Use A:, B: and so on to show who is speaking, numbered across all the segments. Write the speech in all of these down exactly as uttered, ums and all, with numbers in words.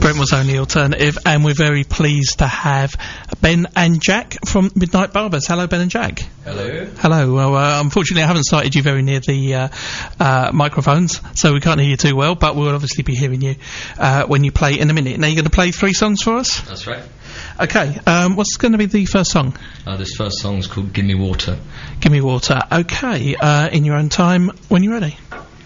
A: Brent was only alternative, and we're very pleased to have Ben and Jack from Midnight Barbers. Hello, Ben and Jack.
B: Hello.
A: Hello. Well, uh, unfortunately, I haven't sighted you very near the uh, uh, microphones, so we can't hear you too well, but we'll obviously be hearing you uh, when you play in a minute. Now, you're going to play three songs for us?
B: That's right.
A: Okay. Um, what's going to be the first song?
B: Uh, this first song's called Gimme Water.
A: Gimme Water. Okay. Uh, in your own time, when you're ready.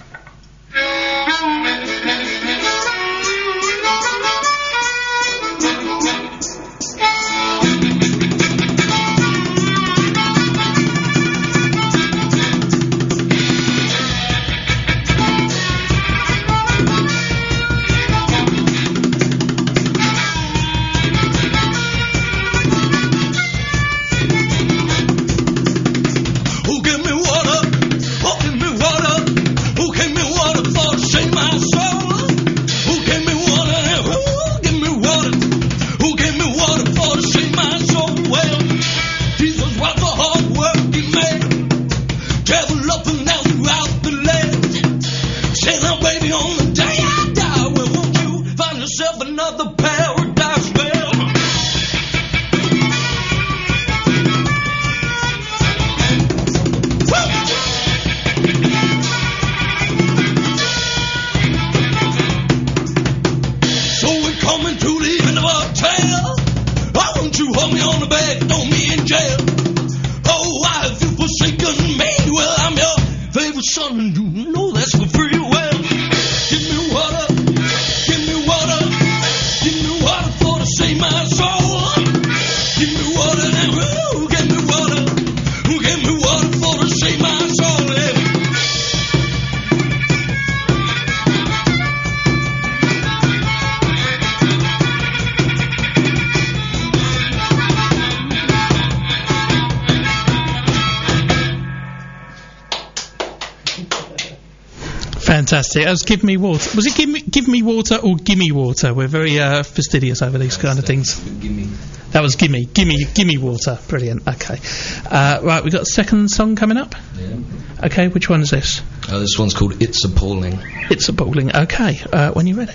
A: Fantastic. That was Give Me Water. Was it Give Me, give me Water or Gimme Water? We're very uh, fastidious over these kind of things.
B: Gimme.
A: That was Gimme. Gimme. Gimme Water. Brilliant. Okay. Uh, right, we've got a second song coming up.
B: Yeah.
A: Okay, which one is this?
B: Uh, this one's called It's Appalling.
A: It's Appalling. Okay, uh, when you're ready.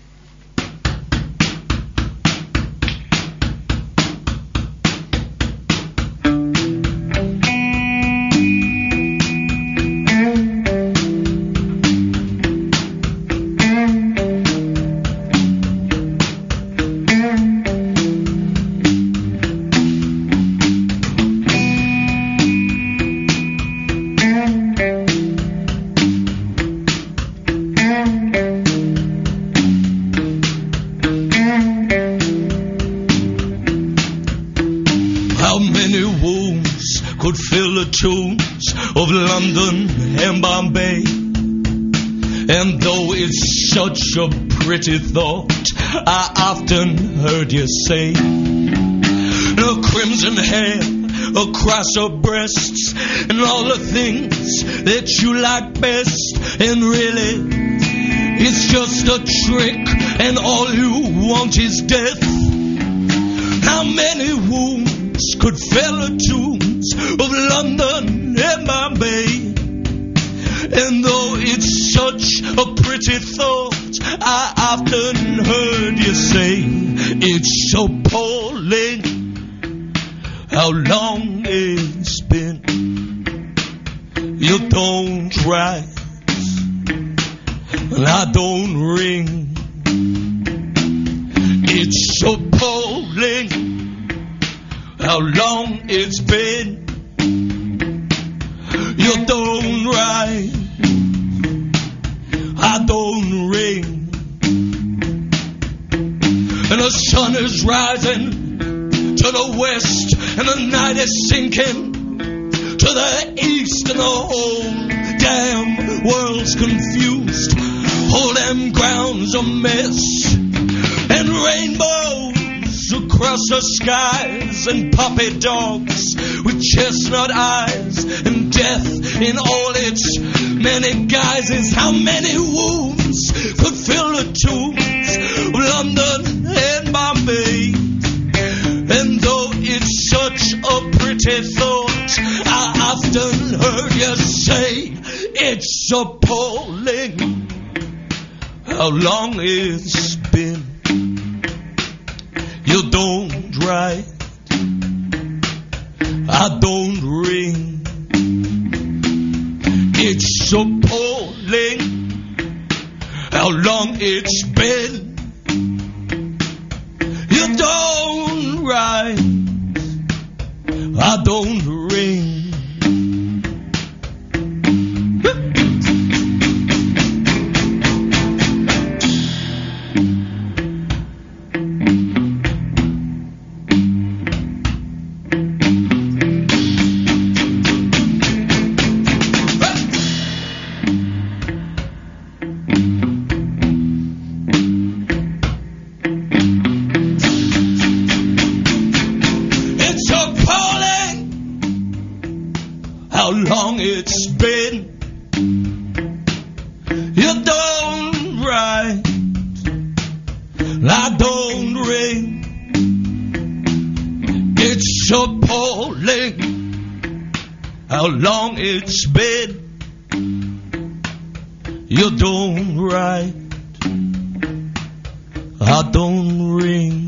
C: Of London and Bombay, and though it's such a pretty thought, I often heard you say, her crimson hair across her breasts, and all the things that you like best, and really, it's just a trick, and all you want is death. How many wounds could fill the tombs of London and Bombay? And though it's such a pretty thought, I often heard you say, it's so appalling how long it's been. You don't rise, and I don't ring. It's so appalling how long it's been. You don't rise, I don't ring. And the sun is rising to the west, and the night is sinking to the east, and the whole damn world's confused. All them ground's a mess, and rainbows across the skies, and puppy dogs with chestnut eyes, and death in all its many guises. How many wounds could fill the tombs of London and Bombay? And though it's such a pretty thought, I often heard you say, it's appalling how long it's been. don't write, I don't ring. It's appalling how long it's been. You don't write, I don't ring. How long it's been. You don't write, I don't ring. It's appalling how long it's been. You don't write, I don't ring.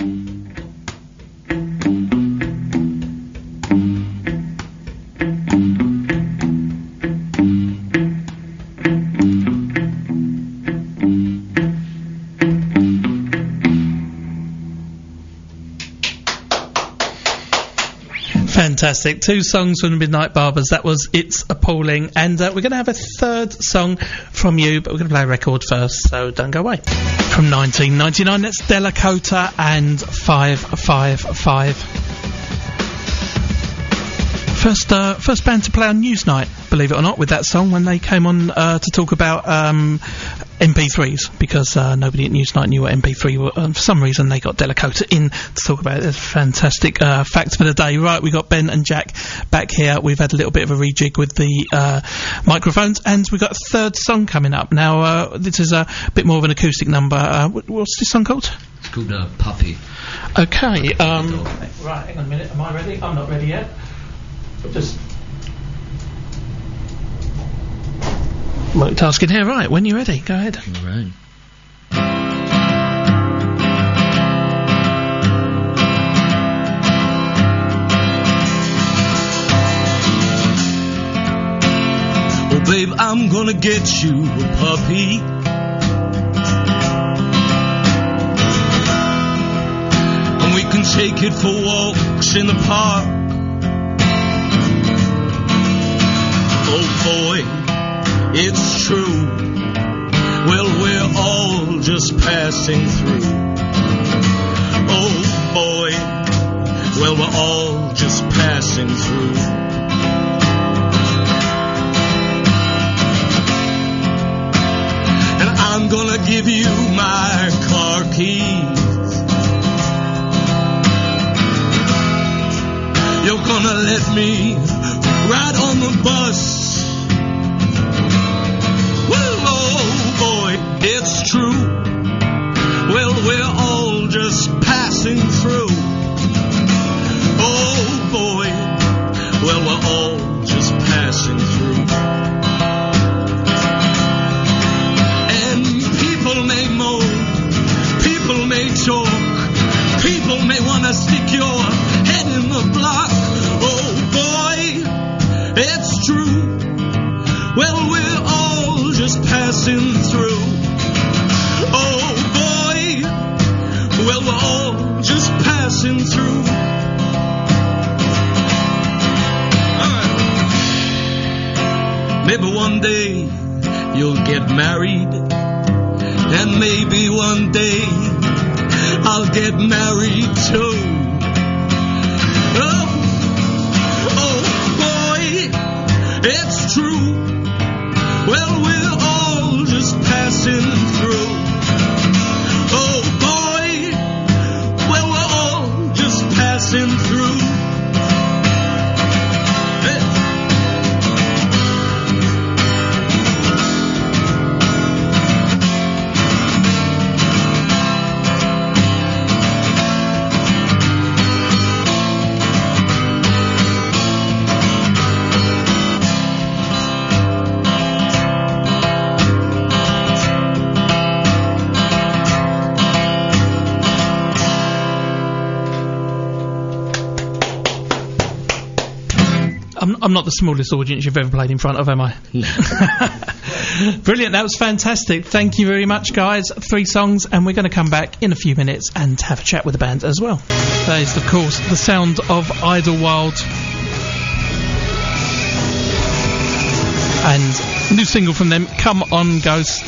A: Fantastic. Two songs from the Midnight Barbers. That was It's Appalling. And uh, we're going to have a third song from you, but we're going to play a record first, so don't go away. From nineteen ninety-nine, that's Delakota and five five five. First, uh, first band to play on Newsnight, believe it or not, with that song when they came on uh, to talk about um, M P threes, because uh, nobody at Newsnight knew what M P three were, and for some reason they got Delakota in to talk about it. It's fantastic uh, facts for the day. Right, we got Ben and Jack back here. We've had a little bit of a rejig with the uh, microphones, and we've got a third song coming up. Now, uh, this is a bit more of an acoustic number. Uh, what, what's this song called?
B: It's called uh, Puppy.
A: Okay, um... right, hang on a minute. Am I ready? I'm not ready yet. Just multitasking here. Right, when you're ready, go ahead.
B: All right.
C: Oh, babe, I'm gonna get you a puppy. And we can take it for walks in the park. Oh boy, it's true. Well, we're all just passing through. Oh boy, well, we're all just passing through. And I'm gonna give you my car keys. You're gonna let me ride on the bus. It's true. Well, we're all just passing through. Oh boy, well, we're all just passing through. And people may moan, people may talk, people may want to stick your head in the block. Oh boy, it's true. Well, we're all just passing through. Oh boy, well, we're all just passing through. Right. Maybe one day you'll get married, and maybe one day I'll get married too. Oh, oh boy, it's true. Well, we're all just passing through. Oh boy, well, we're all just passing through. Hey.
A: I'm not the smallest audience you've ever played in front of, am I? Brilliant, that was fantastic. Thank you very much, guys. Three songs, and we're going to come back in a few minutes and have a chat with the band as well. That is, of course, the sound of Idlewild. And new single from them, Come On Ghost.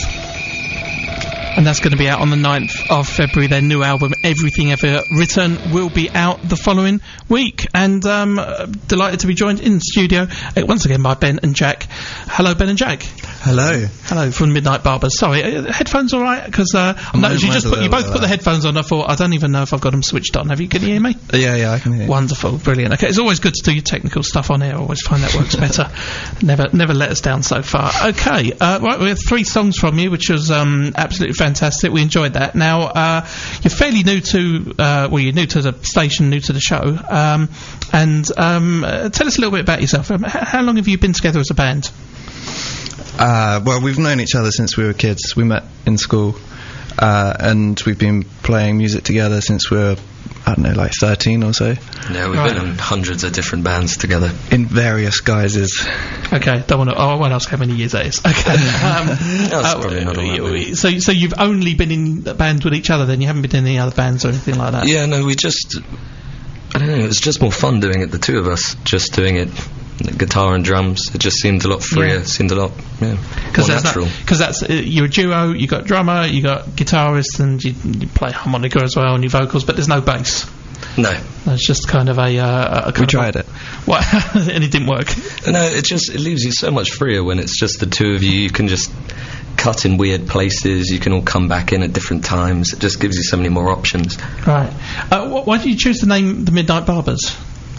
A: And that's going to be out on the ninth of February. Their new album, Everything Ever Written, will be out the following week. And um, uh, delighted to be joined in the studio uh, once again by Ben and Jack. Hello, Ben and Jack.
D: Hello.
A: Hello from Midnight Barbers. Sorry, uh, headphones all right? Because uh, no, you just put you both put the headphones on. I thought I don't even know if I've got them switched on. Have you? Can you hear me?
D: Yeah, yeah, I can hear you.
A: Wonderful, brilliant. Okay, it's always good to do your technical stuff on air. I always find that works better. Never, never let us down so far. Okay, uh, right, we have three songs from you, which was um, absolutely fantastic. We enjoyed that. Now, uh, you're fairly new to, uh, well, you're new to the station, new to the show, um, and um, uh, tell us a little bit about yourself. Um, h- how long have you been together as a band?
D: Uh, well, we've known each other since we were kids. We met in school, uh, and we've been playing music together since we were, I don't know, like thirteen or so.
B: Yeah, we've
A: Right.
B: been in hundreds of different bands together.
D: In various guises.
A: Okay, don't want to. Oh, I won't ask how many years that is. Okay, um,
B: That's
A: uh,
B: probably not all that many.
A: so, so you've only been in bands with each other, then you haven't been in any other bands or anything like that.
B: Yeah, no, we just, I don't know, it was just more fun doing it, the two of us, just doing it, guitar and drums. It just seemed a lot freer,
A: Yeah.
B: seemed a lot, yeah,
A: Because
B: more
A: that's,
B: natural.
A: that, 'cause that's uh, you're a duo, you got drummer, you got guitarist, and you, you play harmonica as well, and your vocals, but there's no bass.
B: No,
A: It's just kind of a. Uh, a kind
D: We
A: of
D: tried
A: a,
D: it.
A: What? And it didn't work.
B: no, it just, it leaves you so much freer when it's just the two of you. You can just cut in weird places, you can all come back in at different times. It just gives you so many more options.
A: Right. Uh, wh- why did you choose the name The Midnight Barbers?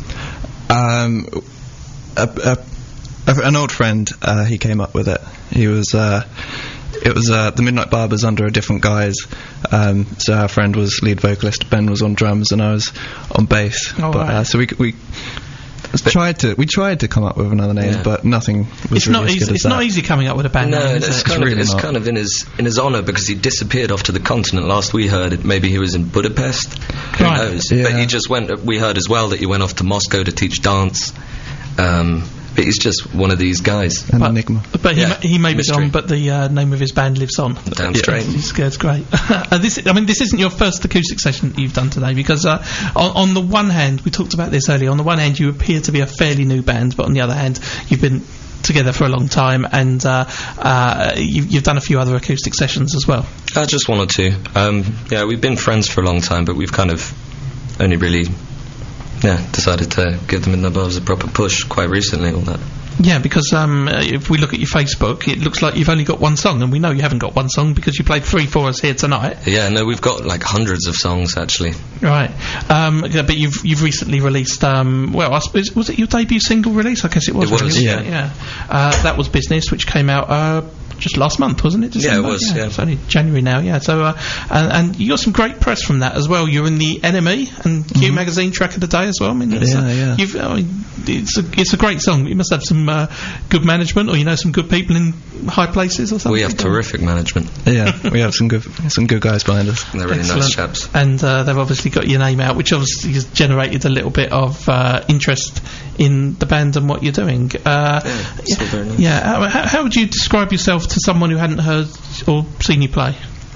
D: Um, a, a, a, an old friend, uh, he came up with it. He was, uh, it was uh, the Midnight Barbers under a different guise. Um, so our friend was lead vocalist, Ben was on drums, and I was on bass.
A: Oh,
D: but,
A: right.
D: uh, so we we tried to we tried to come up with another name,
B: Yeah.
D: but nothing was
A: It's
D: really
A: not
D: as
A: easy.
D: good as
A: It's
D: that.
A: not easy coming up with a band
B: No,
A: name,
B: it's,
A: is it?
B: kind,
D: really
B: of, it's
D: not.
B: kind of in his in his honour because he disappeared off to the continent. Last we heard, it, maybe he was in Budapest. Who
A: Right.
B: knows?
D: Yeah.
B: But he just went. We heard as well that he went off to Moscow to teach dance. Um, but he's just one of these guys.
D: An
A: But-
D: enigma.
A: But he,
B: Yeah,
A: ma- he may be
B: mystery.
A: gone, but the uh, name of his band lives on.
B: Damn straight.
A: It's, it's great. uh, this, I mean, this isn't your first acoustic session that you've done today, because uh, on, on the one hand, we talked about this earlier. On the one hand, you appear to be a fairly new band, but on the other hand, you've been together for a long time, and uh, uh, you, you've done a few other acoustic sessions as well.
B: Uh, just one or two. Um, yeah, we've been friends for a long time, but we've kind of only really, yeah, decided to give them in the Barbers a proper push quite recently. All that.
A: Yeah, because um, uh, if we look at your Facebook, it looks like you've only got one song, and we know you haven't got one song because you played three for us here tonight.
B: Yeah, no, we've got like hundreds of songs actually.
A: Right, um, yeah, but you've you've recently released. Um, well, I suppose, was it your debut single release? I guess it was.
B: It was,
A: really,
B: yeah.
A: yeah. Uh, that was Business, which came out uh, just last month, wasn't it? December?
B: Yeah, it was, yeah.
A: It's only January now. Yeah. So, uh, and, and you got some great press from that as well. You're in the N M E and Q Magazine Track of the Day as well. I mean, it's,
D: Yeah,
A: uh,
D: yeah.
A: You've, I mean, it's a it's a great song. You must have some uh, good management, or you know, some good people in high places or something.
B: We have terrific management.
D: Yeah, we have some good some good guys behind us.
B: They're really
A: Excellent.
B: nice chaps.
A: And uh, they've obviously got your name out, which obviously has generated a little bit of uh, interest in the band and what you're doing. Uh,
B: Yeah, it's all very nice.
A: yeah, how, how, how would you describe yourself to someone who hadn't heard or seen you play?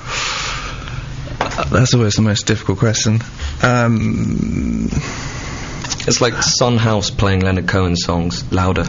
D: That's always the most difficult question. Um,
B: It's like Son House playing Leonard Cohen songs louder.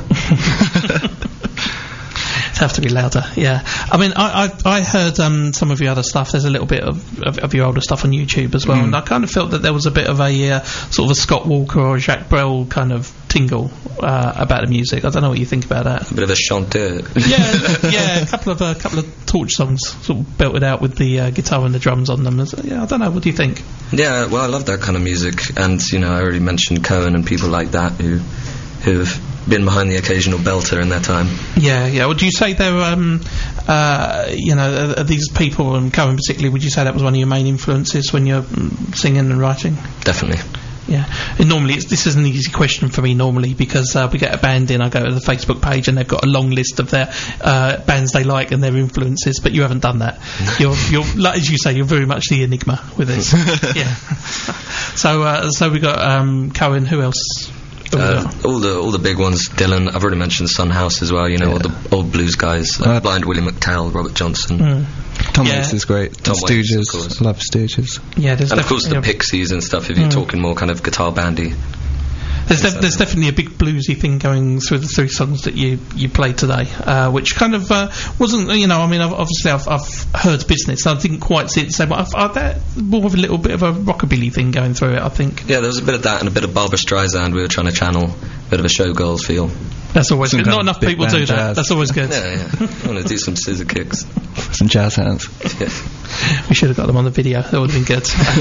A: It'd have to be louder, yeah. I mean, I I, I heard um, some of your other stuff. There's a little bit of, of, of your older stuff on YouTube as well, and I kind of felt that there was a bit of a uh, sort of a Scott Walker or a Jacques Brel kind of tingle uh, about the music. I don't know what you think about that.
B: A bit of a chanteur.
A: yeah, yeah, a couple of a uh, couple of Torch songs sort of belted out with the uh, guitar and the drums on them. So, yeah, I don't know. What do you think?
B: Yeah, well, I love that kind of music, and you know, I already mentioned Cohen and people like that who who've been behind the occasional belter in their time.
A: Yeah, yeah. Would you say they're, um, uh, you know, are, are these people, and Cohen particularly, would you say that was one of your main influences when you're mm, singing and writing?
B: Definitely.
A: Yeah. And normally, it's, this is an easy question for me normally, because uh, we get a band in, I go to the Facebook page and they've got a long list of their uh, bands they like and their influences, but you haven't done that. you're, you're, like, as you say, you're very much the enigma with this. Yeah. So, uh, so we got um, Cohen. Who else?
B: Uh, all the all the big ones. Dylan. I've already mentioned Son House as well. You know,
D: Yeah.
B: all the old blues guys. Uh, Blind Willie McTell, Robert Johnson.
A: Mm.
D: Tom
A: Yeah.
D: Waits is great.
B: Tom
D: the
B: Waits, of
D: Stooges,
B: course.
D: love Stooges.
A: Yeah, there's
B: And of course the
A: definitely a-
B: Pixies and stuff. If you're
A: Mm.
B: talking more kind of guitar bandy.
A: There's, def- there's definitely a big bluesy thing going through the three songs that you, you played today, uh, which kind of uh, wasn't, you know, I mean, I've, obviously I've, I've heard Business, I didn't quite see it the same, but I've, I've that more of a little bit of a rockabilly thing going through it, I think.
B: Yeah, there was a bit of that and a bit of Barbra Streisand. We were trying to channel a bit of a showgirls feel.
A: That's always
D: Some
A: good. Not
D: kind of
A: enough
D: big
A: people
D: band
A: do that.
D: jazz.
A: That's always good.
B: Yeah, yeah. I want to do some scissor kicks.
D: Some jazz hands.
B: Yeah.
A: We should have got them on the video. That would have been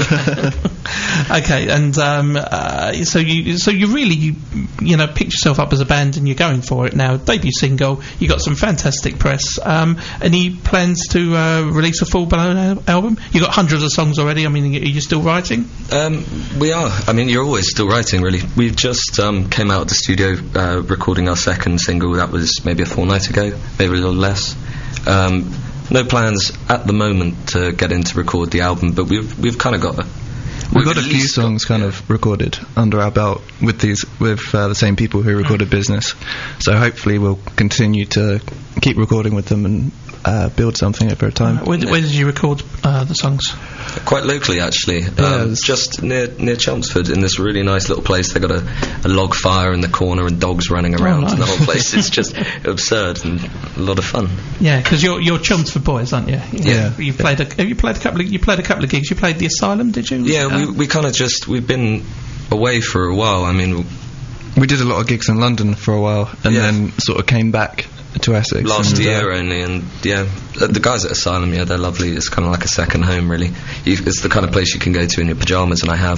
A: good. Okay, and um, uh, so you so you really you, you know picked yourself up as a band and you're going for it now. Debut single. You got some fantastic press. Um, any plans to uh, release a full blown al- album? You got hundreds of songs already. I mean, are you still writing?
B: Um, we are. I mean, you're always still writing, really. We just um, came out of the studio uh, recording our second single. That was maybe a fortnight ago, maybe a little less. Um, no plans at the moment to get in to record the album, but we've we've kind of got. A,
D: We've got a
B: at
D: few
B: least
D: songs kind of recorded under our belt with these with uh, the same people who recorded Business. So hopefully we'll continue to keep recording with them and uh, build something over time.
A: Where, where did you record uh, the songs?
B: Quite locally, actually. Um,
D: it's-
B: just near near Chelmsford, in this really nice little place. They got a, a log fire in the corner and dogs running around,
A: nice.
B: and the whole place is just absurd and a lot of fun.
A: Yeah, because you're you're Chelmsford boys, aren't you? You know,
D: Yeah.
A: You played a have you played a couple of you played a couple of gigs. You played the Asylum, did you?
B: Yeah,
A: Uh,
B: we we kind of just we've been away for a while. I mean,
D: We did a lot of gigs in London for a while and
B: Yeah.
D: then sort of came back to Essex.
B: last
D: and, uh,
B: year only, and yeah, uh, the guys at Asylum, yeah, they're lovely. It's kind of like a second home, really. You, it's the kind of place you can go to in your pajamas, and I have.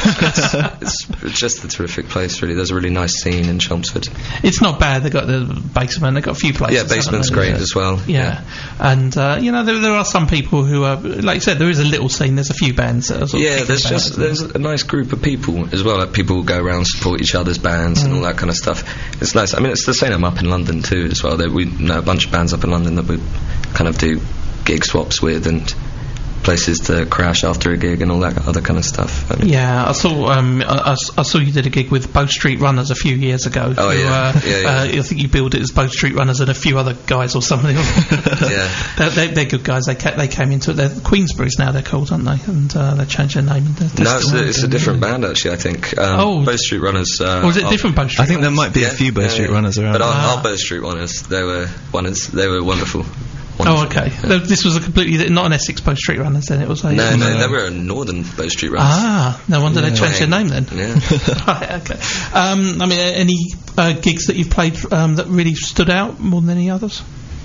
B: it's, it's just a terrific place, really. There's a really nice scene in Chelmsford.
A: It's not bad. They got the basement. They got a few places.
B: Yeah,
A: haven't
B: basement's
A: they?
B: great
A: Yeah.
B: as well.
A: Yeah, and uh, you know there, there are some people who are, like you said, there is a little scene. There's a few bands that are sort of
B: Yeah,
A: kicking
B: there's
A: about.
B: just there's a nice group of people as well. Like people who go around, support each other's bands and all
A: Mm.
B: that kind of stuff. It's nice. I mean, it's the same up in London too as well. That we know a bunch of bands up in London that we kind of do gig swaps with and places to crash after a gig and all that other kind of stuff. I mean,
A: Yeah, I saw um, I, I s- I saw you did a gig with Bow Street Runners a few years ago.
B: Oh,
A: who,
B: yeah.
A: Uh,
B: Yeah, yeah.
A: Uh, I think you billed it as Bow Street Runners and a few other guys or something.
B: Yeah.
A: they're, they're, they're good guys. They ca- they came into it. They're Queensberry's now. They're called, aren't they? And uh, they changed their name. And they're, they're
B: No, it's
A: still
B: a, it's a
A: around.
B: different band actually. I think. Um,
A: Oh.
B: Bow Street Runners. Uh,
A: Or was it
B: are-
A: different Bow Street?
D: I think there
A: Runners?
D: might be
B: Yeah,
D: a few Bow
B: yeah,
D: Street
B: yeah.
D: Runners around.
B: But our,
A: Ah.
B: our Bow Street Runners, they were runners. They were wonderful.
A: Oh,
B: Wonderful.
A: okay. Th- This was a completely not an Essex Bow Street Runners. Then it was a
B: No, no,
D: No.
B: they were a northern Bow Street Runners.
A: Ah, no wonder they changed their name then.
B: Yeah.
A: Right, okay. Um, I mean, a- any uh, gigs that you've played um, that really stood out more than any others?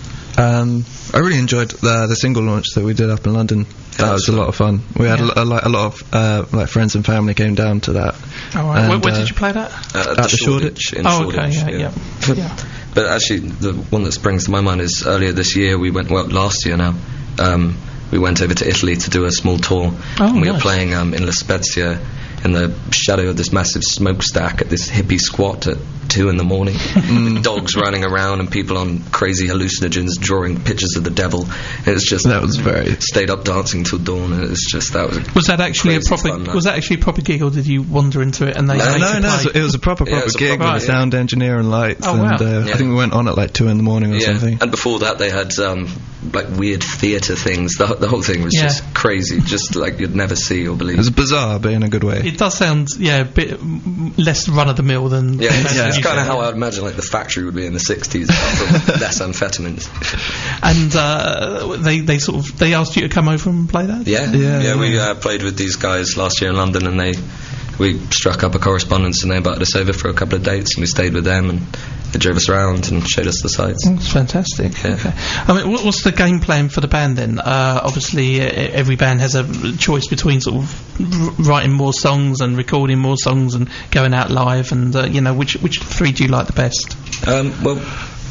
D: Um, I really enjoyed the the single launch that we did up in London. That
B: Yeah,
D: was
B: that's
D: a lot of fun. We had
A: Yeah.
D: a, lo- a, like a lot of uh, like friends and family came down to that.
A: All right. Where,
D: And,
A: where
D: uh,
A: did you play that?
B: Uh,
D: At the Shoreditch.
B: in
A: Oh, okay.
B: Shoreditch,
A: Yeah, yeah. yeah.
B: But actually, the one that springs to my mind is earlier this year we went, well, last year now, um, we went over to Italy to do a small tour.
A: Oh,
B: and we were
A: nice.
B: playing um, in La Spezia in the shadow of this massive smokestack at this hippie squat at two in the morning. With dogs running around and people on crazy hallucinogens drawing pictures of the devil. It was just
D: That was very.
B: stayed up dancing till dawn. And it was just that was.
A: Was that actually a
B: Crazy
A: proper?
B: fun, man.
A: was that actually a proper gig, or did you wander into it and they?
B: No,
A: made
D: No,
A: you
D: no,
A: play?
D: it was, it was a proper,
B: Yeah, it
D: proper
B: was a
D: gig
B: proper-
D: with a
B: yeah.
D: sound engineer and lights,
A: Oh,
D: and
A: wow.
D: uh,
B: Yeah.
D: I think we went on at like two in the morning or
B: Yeah,
D: something.
B: and before that they had um, like weird theatre things. The, the whole thing was
A: Yeah.
B: just crazy, just like you'd never see or
D: It
B: believe.
D: was bizarre, but in a good way.
A: It does sound, yeah, a bit mm, less run of the mill than.
B: Yeah, it's,
D: Yeah.
B: it's kind of how I'd imagine like the factory would be in the sixties, from less amphetamines.
A: And uh, they they sort of they asked you to come over and play that.
B: Yeah,
D: Yeah,
B: yeah. We
D: yeah.
B: uh, played with these guys last year in London, and they we struck up a correspondence, and they invited us over for a couple of dates, and we stayed with them, and they drove us around and showed us the sights.
A: That's fantastic.
B: Yeah.
A: Okay. I mean, what, what's the game plan for the band then? Uh, obviously, uh, every band has a choice between sort of r- writing more songs and recording more songs and going out live. And uh, you know, which which three do you like the best?
B: Um, well,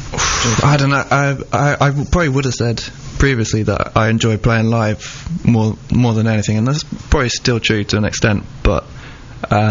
D: I don't know. I, I I probably would have said previously that I enjoy playing live more more than anything, and that's probably still true to an extent. But um,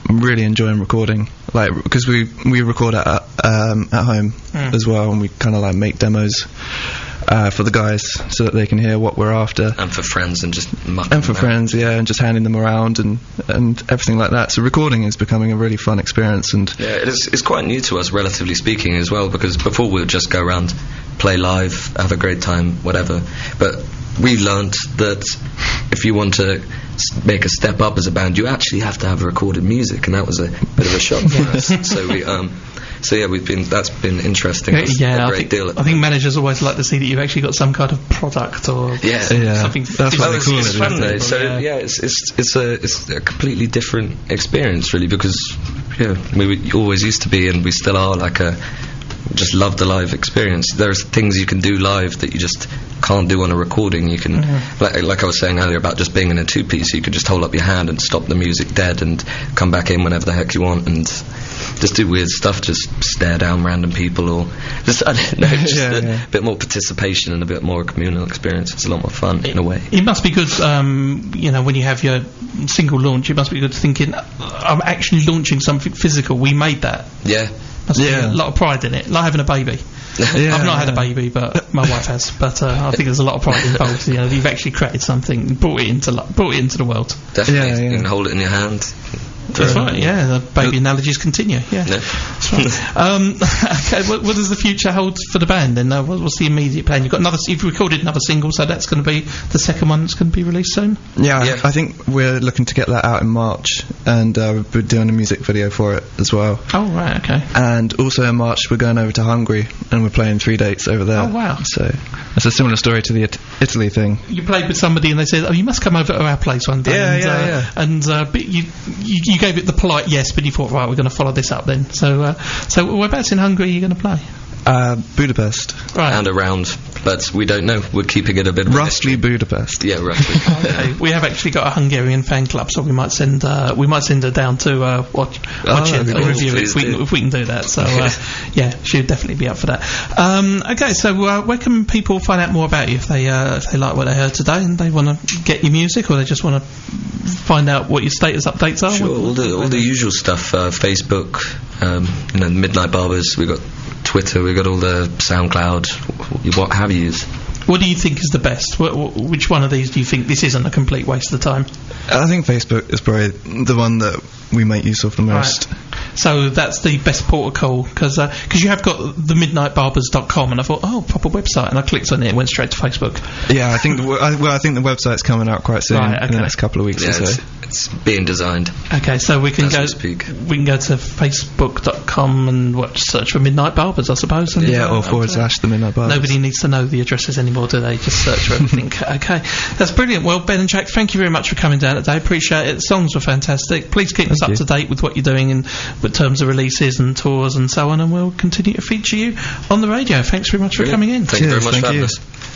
D: I'm really enjoying recording, like because we we record at um, at home
A: Mm.
D: as well, and we kind of like make demos uh, for the guys so that they can hear what we're after.
B: And for friends and just mucking
D: And for
B: them out.
D: friends, yeah, and just handing them around and and everything like that. So recording is becoming a really fun experience, and
B: Yeah, it is, it's quite new to us, relatively speaking, as well, because before we would just go around, play live, have a great time, whatever. But we learnt that if you want to s- make a step up as a band, you actually have to have recorded music, and that was a bit of a shock for us. So we, um, so yeah, we've been that's been interesting.
A: Yeah,
B: It's
A: yeah,
B: a
A: I
B: great
A: think,
B: deal. At
A: I think managers always like to see that you've actually got some kind of product or
B: Yeah.
A: some-
D: Yeah,
A: something.
D: that's
B: Oh,
D: what they
B: it's,
D: call
B: it's
D: it,
B: fun
D: isn't
B: though.
D: it?
B: So
A: Yeah.
B: yeah, it's it's it's a it's a completely different experience really, because yeah, we were always used to be, and we still are, like a just love the live experience. There's things you can do live that you just can't do on a recording. You can, like, like I was saying earlier about just being in a two-piece, you could just hold up your hand and stop the music dead and come back in whenever the heck you want and just do weird stuff, just stare down random people, or just, I don't know, just
D: Yeah,
B: a
D: yeah.
B: bit more participation and a bit more communal experience. It's a lot more fun in a way.
A: It must be good, um, you know, when you have your single launch. It must be good thinking, I'm actually launching something physical. We made that.
B: Yeah.
A: Must
D: Yeah.
A: be a lot of pride in it, like having a baby.
D: Yeah,
A: I've not had a
D: yeah.
A: baby, but my wife has. But uh, I think there's a lot of pride involved. You know, you've actually created something, brought it into li- brought it into the world.
B: Definitely.
D: Yeah, yeah.
B: You can hold it in your hand.
A: That's right. Yeah, the baby analogies continue. Yeah.
B: No.
A: That's right. um, okay, what, what does the future hold for the band then? Uh, what, what's the immediate plan? You've got another. You've recorded another single, so that's going to be the second one that's going to be released soon.
D: Yeah,
B: Yeah.
D: I think we're looking to get that out in March, and uh, we're doing a music video for it as well.
A: Oh right, okay.
D: And also in March we're going over to Hungary, and we're playing three dates over there.
A: Oh, wow.
D: So it's a similar story to the It- Italy thing.
A: You played with somebody and they said, "Oh, you must come over to our place one day."
D: Yeah,
A: and,
D: yeah,
A: uh,
D: yeah.
A: And uh, but you, you you gave it the polite yes, but you thought, right, we're going to follow this up then. So uh, so whereabouts in Hungary are you going to play?
D: Uh, Budapest,
A: Right.
B: And around, but we don't know. We're keeping it a bit of a
D: roughly
B: mystery.
D: Budapest.
B: Yeah, roughly.
A: Okay, we have actually got a Hungarian fan club, so we might send uh, we might send her down to uh, watch watch
D: that'd
A: it
D: be
A: or
D: cool.
A: review it
B: Please
A: if we,
B: do.
A: can, if we can do that. So uh, yeah, she'd definitely be up for that. Um, okay, so uh, where can people find out more about you if they uh, if they like what they heard today and they want to get your music, or they just want to find out what your status updates are?
B: Sure,
A: What-
B: all the all the usual stuff. Uh, Facebook, um, you know, Midnight Barbers. We got Twitter. We got all the SoundCloud. wh- What have yous?
A: What do you think is the best? Wh- wh- which one of these do you think this isn't a complete waste of time?
D: I think Facebook is probably the one that we make use of the most.
A: So that's the best port of call, because uh, you have got the midnight barbers dot com, and I thought, oh, proper website, and I clicked on it, it went straight to Facebook.
D: Yeah, I think the, w- I, well, I think the website's coming out quite soon,
A: Right,
D: in
A: okay.
D: the next couple of weeks
B: Yeah,
D: or so.
B: it's, it's being designed.
A: Okay, so we can
B: As
A: go
B: we speak.
A: we can go to facebook dot com and what, search for Midnight Barbers, I suppose. And,
D: Yeah,
A: uh,
D: or forward
A: and, uh,
D: slash the Midnight Barbers.
A: Nobody needs to know the addresses anymore, do they? Just search for everything. Okay, that's brilliant. Well, Ben and Jack, thank you very much for coming down today. Appreciate it. The songs were fantastic. Please keep us up
D: you.
A: to date with what you're doing in with terms of releases and tours and so on, and we'll continue to feature you on the radio. Thanks very much for
B: Brilliant.
A: coming in.
B: Thank you very
D: Cheers,
B: much
D: thank
B: for having
D: you.
B: us.